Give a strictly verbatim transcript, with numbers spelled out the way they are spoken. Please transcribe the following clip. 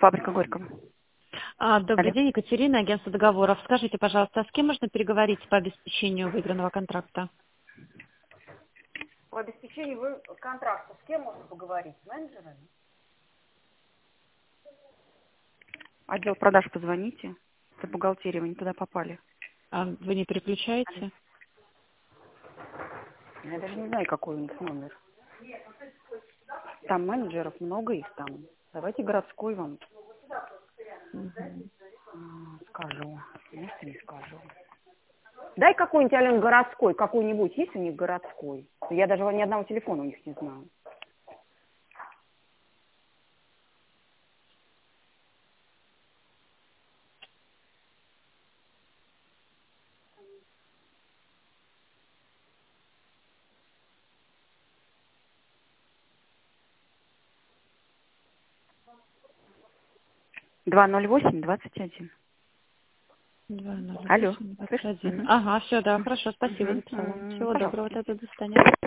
фабрика Горького. А, добрый Алло. день, Екатерина, агентство договоров. Скажите, пожалуйста, а с кем можно переговорить по обеспечению выигранного контракта? По обеспечению вы контракта с кем можно поговорить? С менеджерами? Отдел продаж позвоните. Это бухгалтерия, вы не туда попали. А вы не переключаете? Я даже не знаю, какой у них номер. Там менеджеров много их там. Давайте городской вам Мгм. м, скажу. Может, не скажу. Дай какой-нибудь, Ален, городской. Какой-нибудь есть у них городской? Я даже ни одного телефона у них не знаю. два ноль восемь двадцать один. два ноль Алло, восемь двадцать слышишь? один. Угу. Ага, все, да, хорошо, спасибо, Угу. записала. М, Всего доброго, Пожалуйста. тогда до свидания.